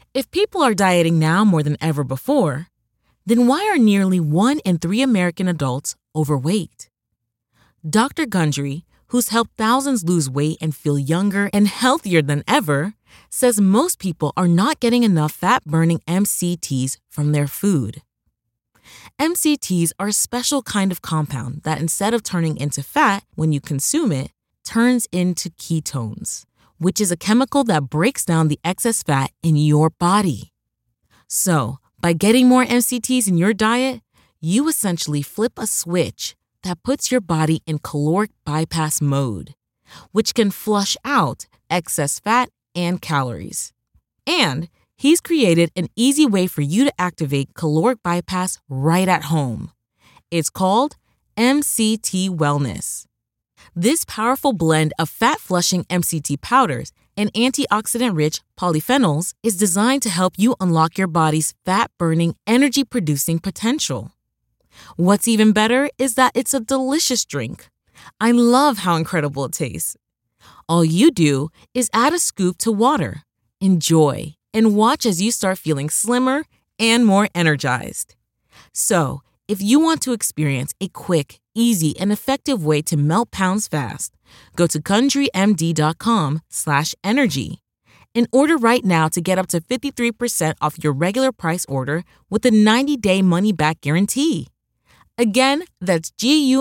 If people are dieting now more than ever before, then why are nearly 1 in 3 American adults overweight? Dr. Gundry, who's helped thousands lose weight and feel younger and healthier than ever, says most people are not getting enough fat-burning MCTs from their food. MCTs are a special kind of compound that instead of turning into fat when you consume it, turns into ketones, which is a chemical that breaks down the excess fat in your body. So, by getting more MCTs in your diet, you essentially flip a switch that puts your body in caloric bypass mode, which can flush out excess fat and calories. And he's created an easy way for you to activate caloric bypass right at home. It's called MCT Wellness. This powerful blend of fat-flushing MCT powders and antioxidant-rich polyphenols is designed to help you unlock your body's fat-burning, energy-producing potential. What's even better is that it's a delicious drink. I love how incredible it tastes. All you do is add a scoop to water, enjoy, and watch as you start feeling slimmer and more energized. So, if you want to experience a quick, easy, and effective way to melt pounds fast, go to GundryMD.com/energy and order right now to get up to 53% off your regular price order with a 90-day money-back guarantee. Again, that's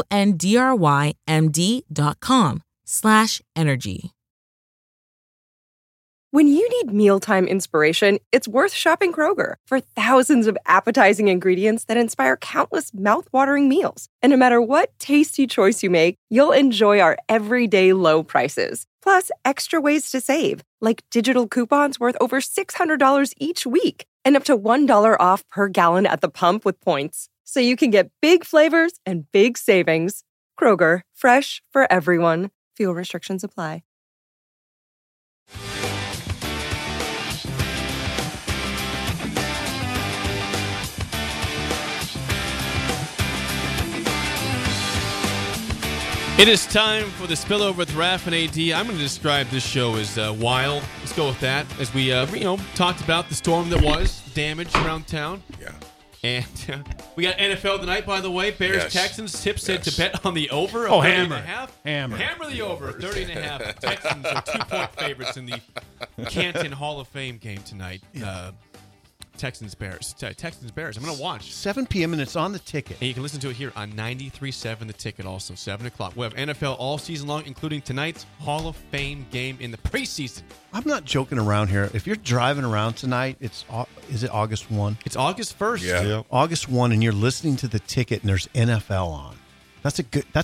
GUNDRYMD.com/energy. When you need mealtime inspiration, it's worth shopping Kroger for thousands of appetizing ingredients that inspire countless mouth-watering meals. And no matter what tasty choice you make, you'll enjoy our everyday low prices. Plus, extra ways to save, like digital coupons worth over $600 each week and up to $1 off per gallon at the pump with points. So you can get big flavors and big savings. Kroger, fresh for everyone. Fuel restrictions apply. It is time for the spillover with Raph and AD. I'm going to describe this show as wild. Let's go with that. As we, talked about the storm that was, damage around town. Yeah. And we got NFL tonight, by the way. Bears, Texans. Tip said to bet on the over. Oh, 30 hammer. and a half. Hammer the over. 30 and a half. Texans are 2-point favorites in the Canton Hall of Fame game tonight. Texans-Bears. Texans-Bears. I'm going to watch. 7 p.m. and it's on the ticket. And you can listen to it here on 93.7 The Ticket also, 7 o'clock. We have NFL all season long, including tonight's Hall of Fame game in the preseason. I'm not joking around here. If you're driving around tonight, is it August 1? It's August 1st. Yeah. August 1, and you're listening to The Ticket, and there's NFL on. That's a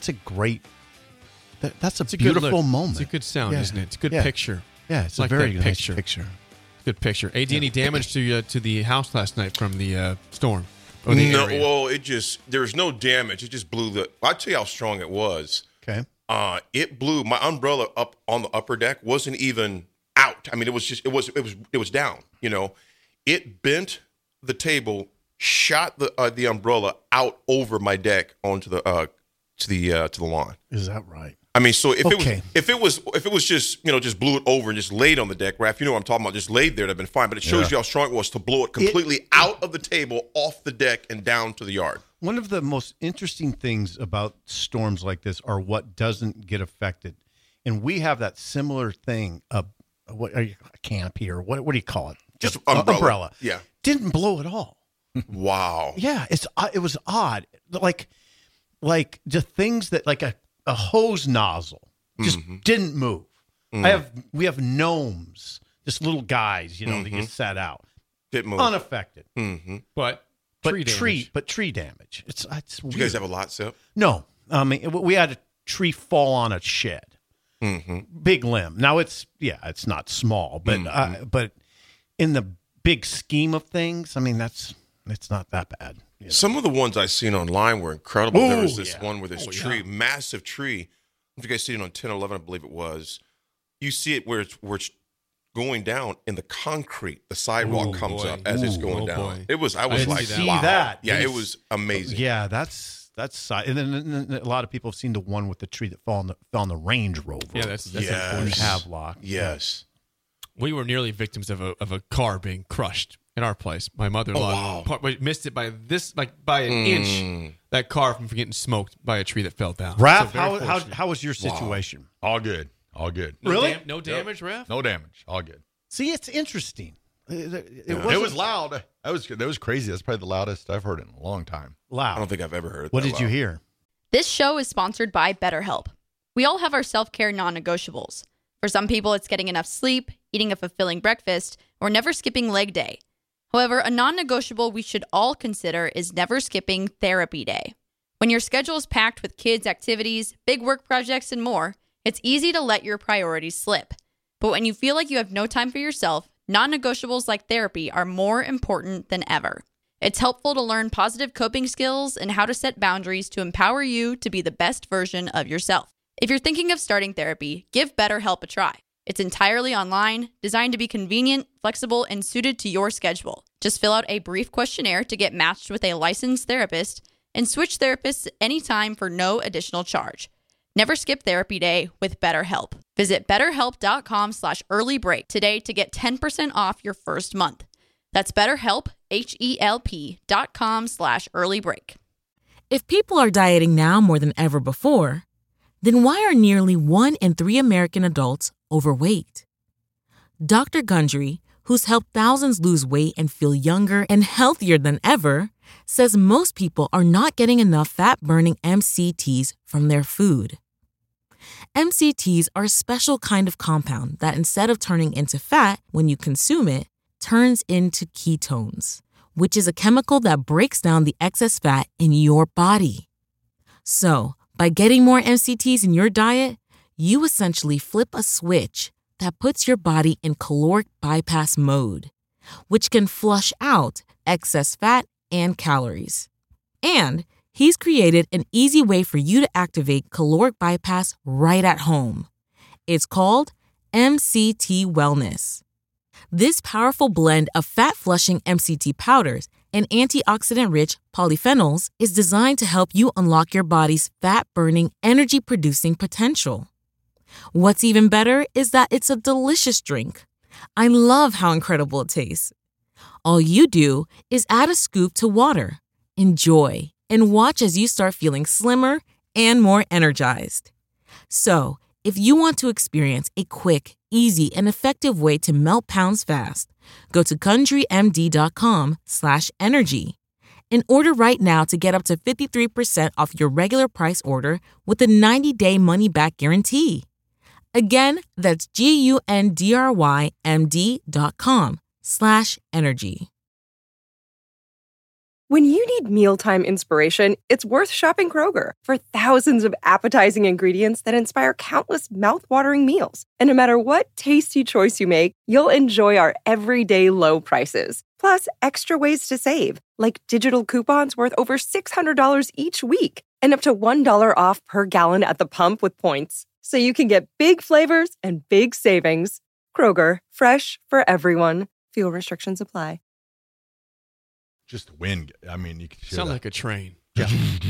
beautiful moment. It's a good sound, isn't it? It's a good picture. Yeah, it's like a very that nice picture. Good picture. AD, any damage to the house last night from the storm? Or the area? Well, there was no damage. It just blew I'll tell you how strong it was. Okay. It blew my umbrella up on the upper deck. Wasn't even out. I mean, it was down. You know, it bent the table, shot the umbrella out over my deck onto the lawn. Is that right? I mean, so if it was just just blew it over and just laid on the deck, Raph, you know what I'm talking about, just laid there, that'd been fine. But it shows you how strong it was to blow it completely out of the table, off the deck, and down to the yard. One of the most interesting things about storms like this are what doesn't get affected, and we have that similar thing. What are you, a canopy or what do you call it? Just umbrella. Yeah, didn't blow at all. Wow. Yeah, it was odd. Like just things that like a hose nozzle just didn't move. We have gnomes, just little guys, that get set out. Didn't move. Unaffected. But tree damage. It's Did weird. you guys have a lot, Sip? No. I mean, we had a tree fall on a shed. Big limb. Now it's not small, but in the big scheme of things, I mean, it's not that bad. You know? Some of the ones I seen online were incredible. There was this one with this tree, massive tree. If you guys seen it on 1011, I believe it was. You see it where it's going down in the concrete. The sidewalk comes up as it's going down. Boy. It was. I was like, see wow. that. Yeah, it was amazing. Yeah, that's. And then a lot of people have seen the one with the tree that fell on the Range Rover. Yeah, that's Yes. Havelock. Yes. We were nearly victims of a car being crushed in our place. My mother-in-law missed it by an inch. That car from getting smoked by a tree that fell down. Raph, So how was your situation? All good. All good. Really? No damage, Raph? No damage. All good. See, it's interesting. It was loud. That was crazy. That's probably the loudest I've heard in a long time. Loud. I don't think I've ever heard. What that did you loud. hear? This show is sponsored by BetterHelp. We all have our self-care non-negotiables. For some people, it's getting enough sleep, eating a fulfilling breakfast, or never skipping leg day. However, a non-negotiable we should all consider is never skipping therapy day. When your schedule is packed with kids' activities, big work projects, and more, it's easy to let your priorities slip. But when you feel like you have no time for yourself, non-negotiables like therapy are more important than ever. It's helpful to learn positive coping skills and how to set boundaries to empower you to be the best version of yourself. If you're thinking of starting therapy, give BetterHelp a try. It's entirely online, designed to be convenient, flexible, and suited to your schedule. Just fill out a brief questionnaire to get matched with a licensed therapist and switch therapists anytime for no additional charge. Never skip therapy day with BetterHelp. Visit betterhelp.com/earlybreak today to get 10% off your first month. That's BetterHelp, HELP.com/earlybreak. If people are dieting now more than ever before, then why are nearly 1 in 3 American adults overweight? Dr. Gundry, who's helped thousands lose weight and feel younger and healthier than ever, says most people are not getting enough fat-burning MCTs from their food. MCTs are a special kind of compound that, instead of turning into fat when you consume it, turns into ketones, which is a chemical that breaks down the excess fat in your body. So, by getting more MCTs in your diet, you essentially flip a switch that puts your body in caloric bypass mode, which can flush out excess fat and calories. And he's created an easy way for you to activate caloric bypass right at home. It's called MCT Wellness. This powerful blend of fat-flushing MCT powders and antioxidant-rich polyphenols is designed to help you unlock your body's fat-burning, energy-producing potential. What's even better is that it's a delicious drink. I love how incredible it tastes. All you do is add a scoop to water, enjoy, and watch as you start feeling slimmer and more energized. So, if you want to experience a quick, easy, and effective way to melt pounds fast, go to GundryMD.com/energy and order right now to get up to 53% off your regular price order with a 90-day money-back guarantee. Again, that's GUNDRYMD.com/energy. When you need mealtime inspiration, it's worth shopping Kroger for thousands of appetizing ingredients that inspire countless mouth-watering meals. And no matter what tasty choice you make, you'll enjoy our everyday low prices. Plus, extra ways to save, like digital coupons worth over $600 each week and up to $1 off per gallon at the pump with points. So you can get big flavors and big savings. Kroger, fresh for everyone. Fuel restrictions apply. Just wind. I mean, you can hear Sound that. like a train. Yeah.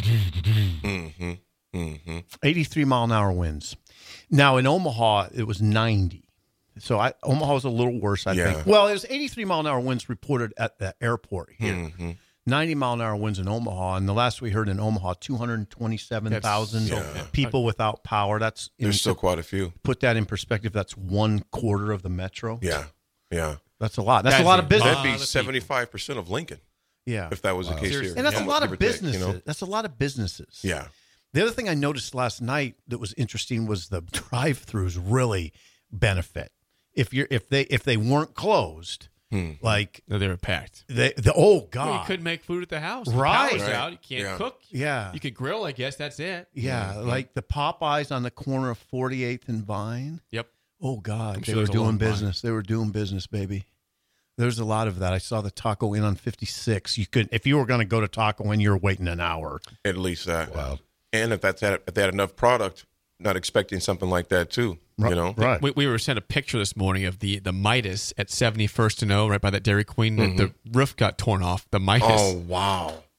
83 mile an hour winds. Now in Omaha, it was 90. So Omaha was a little worse, I think. Well, it was 83 mile an hour winds reported at the airport here. 90 mile an hour winds in Omaha. And the last we heard in Omaha, 227,000 people without power. There's still quite a few. Put that in perspective, that's 1/4 of the metro. Yeah. That's a lot. That's a lot of business. That'd be 75% of Lincoln. Yeah. If that was the case here. And that's a lot Give of or take, businesses. That's a lot of businesses. Yeah. The other thing I noticed last night that was interesting was the drive-throughs really benefit. If they weren't closed, like No, they were packed. oh God, Well, you couldn't make food at the house. Right. The power's Right. out. You can't cook. Yeah. You could grill, I guess. That's it. Yeah, like the Popeyes on the corner of 48th and Vine. Yep. Oh God, I'm they sure were there's a long doing line. business. They were doing business, baby. There's a lot of that. I saw the Taco Inn on 56. You could, if you were going to go to Taco Inn, you're waiting an hour. At least that. Wow. And if they had enough product, not expecting something like that too. You know? Right. We were sent a picture this morning of the Midas at 71st and O, right by that Dairy Queen. The roof got torn off. The Midas. Oh, wow.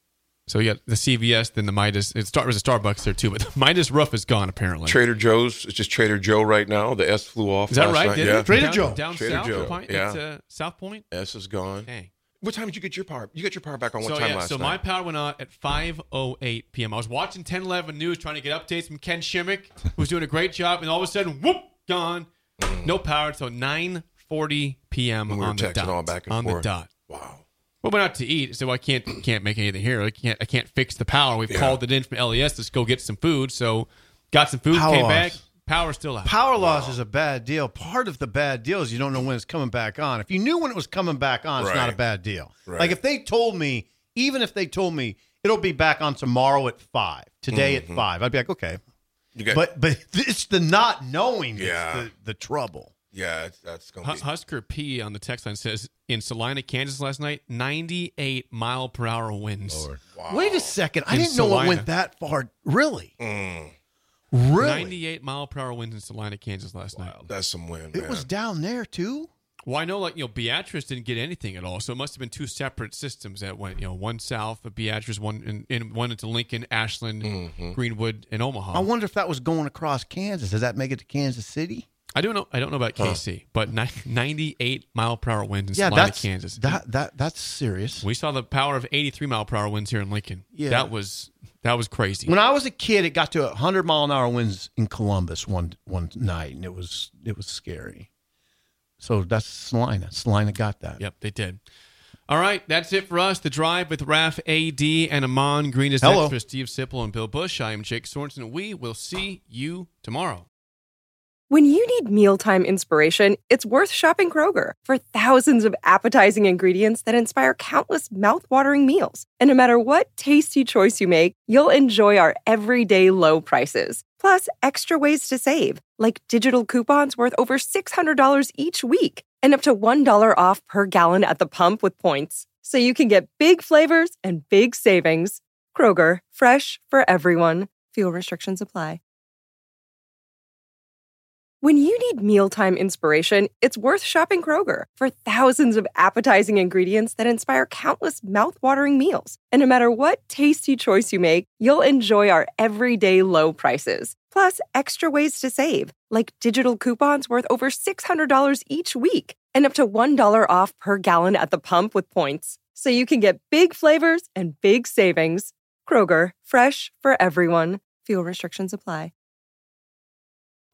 So yeah, the CVS, then the Midas. There's a Starbucks there too, but the Midas roof is gone apparently. Trader Joe's. It's just Trader Joe right now. The S flew off. Is that last right? night. Did Yeah. it? Trader Joe. Down Trader south, Joe. Point? Yeah. That's, South Point. S is gone. Dang. What time did you get your power? You got your power back on what time last so night? my power went out at 5:08 p.m. I was watching 1011 News, trying to get updates from Ken Shimmick, who was doing a great job, and all of a sudden, whoop, gone. No power until 9:40 p.m. And we were on the texting dot. all back and on forth. the dot. Wow. Well, we're out to eat, so I can't make anything here. I can't fix the power. We've called it in from LES to go get some food. So got some food, Power came loss. back. Power's still out. Power loss is a bad deal. Part of the bad deal is you don't know when it's coming back on. If you knew when it was coming back on, it's not a bad deal. Right. Like if they told me, even if they told me it'll be back on tomorrow at 5, today at 5, I'd be like, okay. But it's the not knowing that's the trouble. Yeah, that's going to be. Husker P on the text line says in Salina, Kansas last night, 98 mile per hour winds. Lord. Wow. Wait a second. I In didn't know it Salina. went that far. Really? Mm, Really? 98 mile per hour winds in Salina, Kansas last night. that's some wind, It man. was down there too? Well, I know, Beatrice didn't get anything at all, so it must have been two separate systems that went, one south of Beatrice, one into Lincoln, Ashland, Greenwood, and Omaha. I wonder if that was going across Kansas. Does that make it to Kansas City? I don't know about KC, but 98 mile per hour winds in Yeah, Salina, that's Kansas. that's serious. We saw the power of 83 mile per hour winds here in Lincoln. Yeah. That was crazy. When I was a kid, it got to 100 mile an hour winds in Columbus one night, and it was scary. So that's Salina. Salina got that. Yep, they did. All right, that's it for us. The Drive with Raf AD and Amon Green is Hello. next for Steve Sipple and Bill Bush. I am Jake Sorensen, and we will see you tomorrow. When you need mealtime inspiration, it's worth shopping Kroger. For thousands of appetizing ingredients that inspire countless mouthwatering meals. And no matter what tasty choice you make, you'll enjoy our everyday low prices. Plus, extra ways to save, like digital coupons worth over $600 each week and up to $1 off per gallon at the pump with points. So you can get big flavors and big savings. Kroger, fresh for everyone. Fuel restrictions apply. When you need mealtime inspiration, it's worth shopping Kroger. For thousands of appetizing ingredients that inspire countless mouthwatering meals. And no matter what tasty choice you make, you'll enjoy our everyday low prices. Plus, extra ways to save, like digital coupons worth over $600 each week and up to $1 off per gallon at the pump with points. So you can get big flavors and big savings. Kroger, fresh for everyone. Fuel restrictions apply.